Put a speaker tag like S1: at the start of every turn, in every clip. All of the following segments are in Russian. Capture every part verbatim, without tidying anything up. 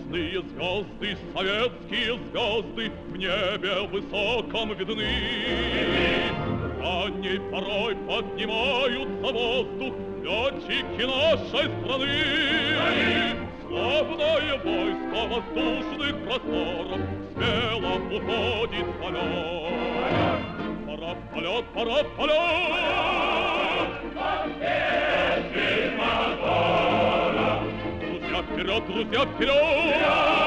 S1: Красные звезды, советские звезды в небе высоком видны. Ранней порой поднимаются в воздух летчики нашей страны. Славное войско воздушных просторов смело уходит в полет. Пора в полет, пора в полет. Поспешить мотора. Друзья, вперед, друзья, вперед!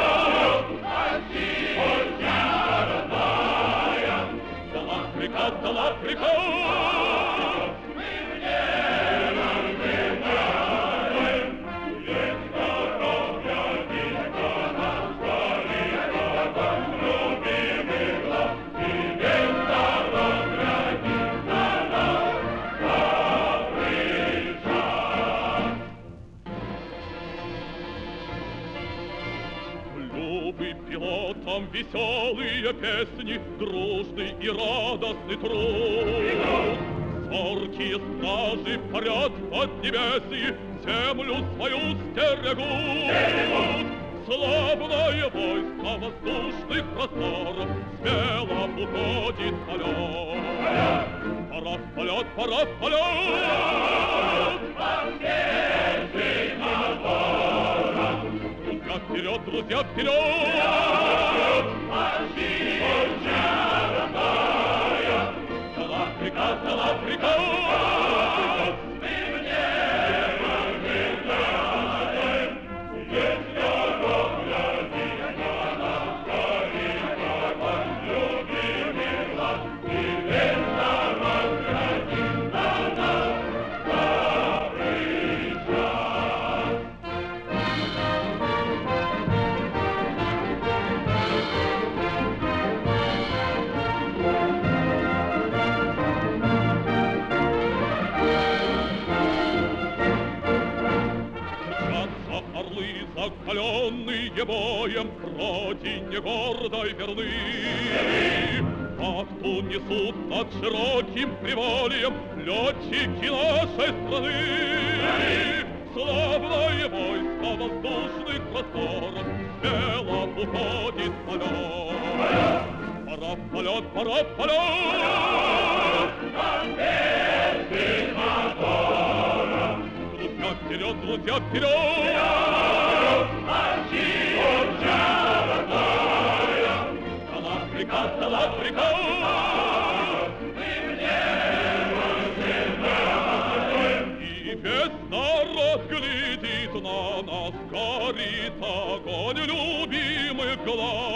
S1: Россия родная! Дала приказ, дала приказ! Мы в небо взлетаем! Есть здоровья, дитя нам старикам, любимый глаз, и весь здоровья, дитя нам добрый час! Любы пилотам веселые песни, дружный и радостный труд. Зоркие стражи парят в поднебесье, землю свою стерегут. Славное войско воздушных просторов смело уходит в полет. Пора в полет, пора в полет! Поспешить мотора! Друзья, вперед, друзья, вперед! Россия родная! Дала приказ, дала приказ! Мы в небо взлетаем! Есть здоровья, дитя нам старикам, любимый глаз, и весь здоровья, дитя нам добрый час! Орлы, закаленные боем, родине гордой верны. Вахту несут над широким привольем летчики нашей страны. Славное войско воздушных просторов смело уходит в полет. Пора в полет, пора в полет! Поспешить мотора! Друзья, вперед, друзья, вперед! Россия родная! Дала приказ, дала приказ! Мы в небо взлетаем! И весь народ глядит на нас, горит огонь любимых глаз.